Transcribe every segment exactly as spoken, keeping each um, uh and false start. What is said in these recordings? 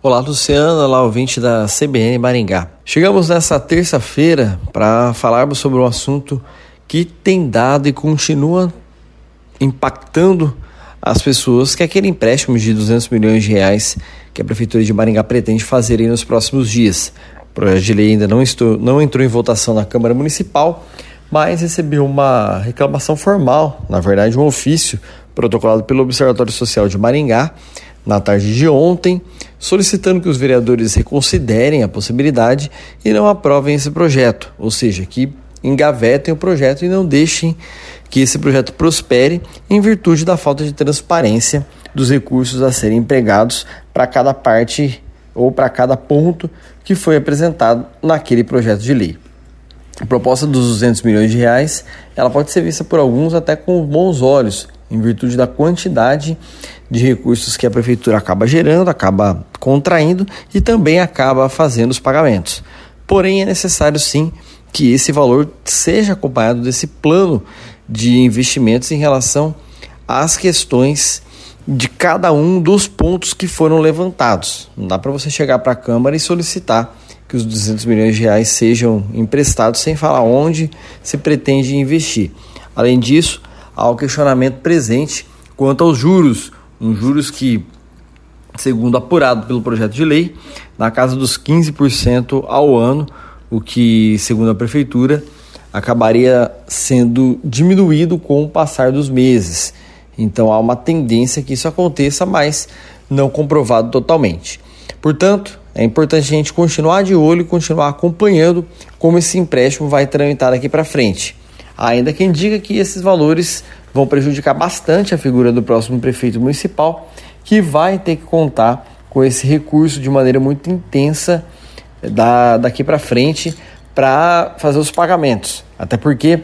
Olá, Luciana, olá, ouvinte da C B N Maringá. Chegamos nessa terça-feira para falarmos sobre um assunto que tem dado e continua impactando as pessoas, que é aquele empréstimo de duzentos milhões de reais que a Prefeitura de Maringá pretende fazer aí nos próximos dias. O projeto de lei ainda não, estou, não entrou em votação na Câmara Municipal, mas recebeu uma reclamação formal, na verdade um ofício protocolado pelo Observatório Social de Maringá na tarde de ontem, solicitando que os vereadores reconsiderem a possibilidade e não aprovem esse projeto, ou seja, que engavetem o projeto e não deixem que esse projeto prospere em virtude da falta de transparência dos recursos a serem empregados para cada parte ou para cada ponto que foi apresentado naquele projeto de lei. A proposta dos duzentos milhões de reais, ela pode ser vista por alguns até com bons olhos, em virtude da quantidade de recursos que a Prefeitura acaba gerando, acaba contraindo e também acaba fazendo os pagamentos. Porém, é necessário sim que esse valor seja acompanhado desse plano de investimentos em relação às questões de cada um dos pontos que foram levantados. Não dá para você chegar para a Câmara e solicitar que os duzentos milhões de reais sejam emprestados sem falar onde se pretende investir. Além disso, há o questionamento presente quanto aos juros, uns juros que, segundo apurado pelo projeto de lei, na casa dos quinze por cento ao ano, o que, segundo a Prefeitura, acabaria sendo diminuído com o passar dos meses. Então há uma tendência que isso aconteça, mas não comprovado totalmente. Portanto, é importante a gente continuar de olho e continuar acompanhando como esse empréstimo vai tramitar daqui para frente. Há ainda quem diga que esses valores vão prejudicar bastante a figura do próximo prefeito municipal, que vai ter que contar com esse recurso de maneira muito intensa da, daqui para frente para fazer os pagamentos. Até porque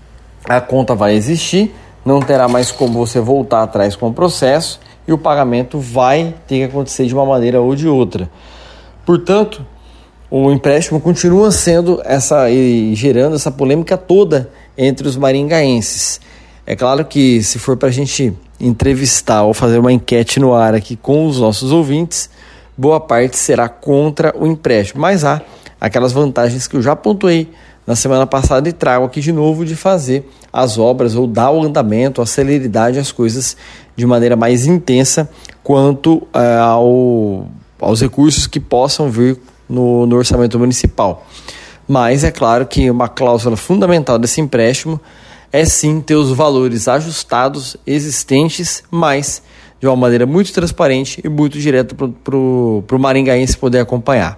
a conta vai existir, não terá mais como você voltar atrás com o processo e o pagamento vai ter que acontecer de uma maneira ou de outra. Portanto, o empréstimo continua sendo essa e gerando essa polêmica toda entre os maringaenses. É claro que se for para a gente entrevistar ou fazer uma enquete no ar aqui com os nossos ouvintes, boa parte será contra o empréstimo, mas há aquelas vantagens que eu já pontuei na semana passada e trago aqui de novo de fazer as obras ou dar o andamento, a celeridade às coisas de maneira mais intensa quanto é, ao, aos recursos que possam vir no, no orçamento municipal. Mas é claro que uma cláusula fundamental desse empréstimo é sim ter os valores ajustados existentes, mas de uma maneira muito transparente e muito direta para o maringaense poder acompanhar.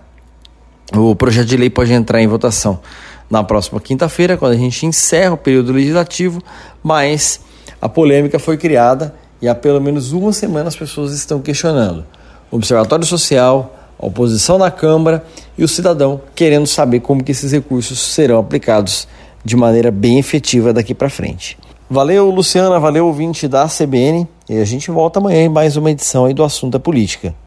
O projeto de lei pode entrar em votação na próxima quinta-feira, quando a gente encerra o período legislativo, mas a polêmica foi criada e há pelo menos uma semana as pessoas estão questionando. O Observatório Social, a oposição na Câmara e o cidadão querendo saber como que esses recursos serão aplicados de maneira bem efetiva daqui para frente. Valeu, Luciana, valeu, ouvinte da C B N, e a gente volta amanhã em mais uma edição aí do Assunto é Política.